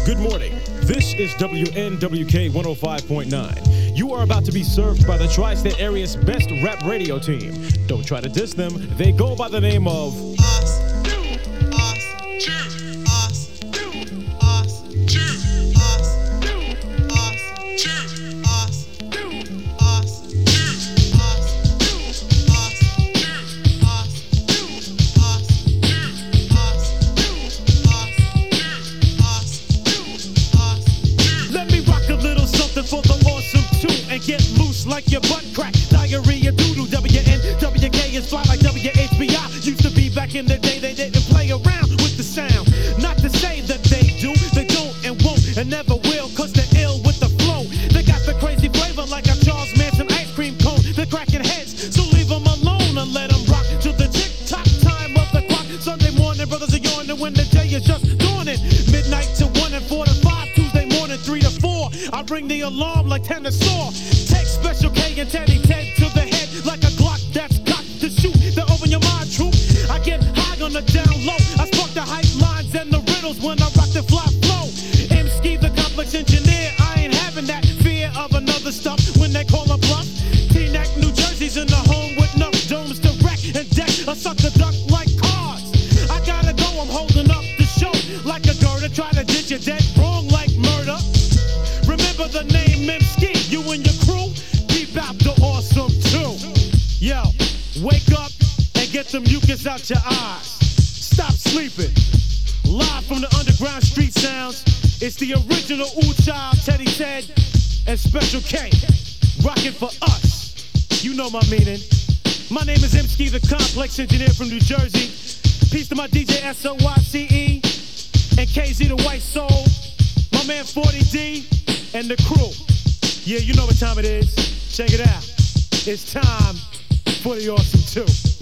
Good morning. This is WNWK 105.9. You are about to be served by the Tri-State Area's best rap radio team. Don't try to diss them. They go by the name of get loose like your butt crack. Diarrhea doodle. WNWK is fly like WHBI. Used to be back in the day, they didn't play around with the sound. Not to say that they do, they don't and won't and never will, cause they're ill with the flow. They got the crazy flavor like a Charles Manson ice cream cone. They're cracking heads, so leave them alone and let them rock to the tick-tock time of the clock. Sunday morning, brothers are yawning when the day is just dawning. Midnight to 1 and 4 to 5, Tuesday morning 3 to 4. I ring the alarm like 10 to saw. Take Special K and Teddy Ted to the head like a Glock that's got to shoot. They open your mind, troop. I get high on the down low. I spark the hype lines and the riddles when I rock the fly flow. M-Ski, the complex engineer. I ain't having that fear of another stuff when they call a bluff. T-Neck, New Jersey's in the home with enough domes to wreck and deck a sucker duck like cars. I gotta go, I'm holding up the show like a girder. Try to ditch you dead wrong like murder. Remember the name M-Ski, you and your crew, keep out the awesome too. Yo, wake up and get some mucus out your eyes. Stop sleeping. Live from the underground street sounds, it's the original Ooh Child, Teddy Ted, and Special K. Rockin' for us. You know my meaning. My name is M-Ski, the complex engineer from New Jersey. Peace to my DJ SOYCE and KZ the White Soul. My man 40D. And the crew. Yeah, you know what time it is. Check it out. It's time for the awesome 2.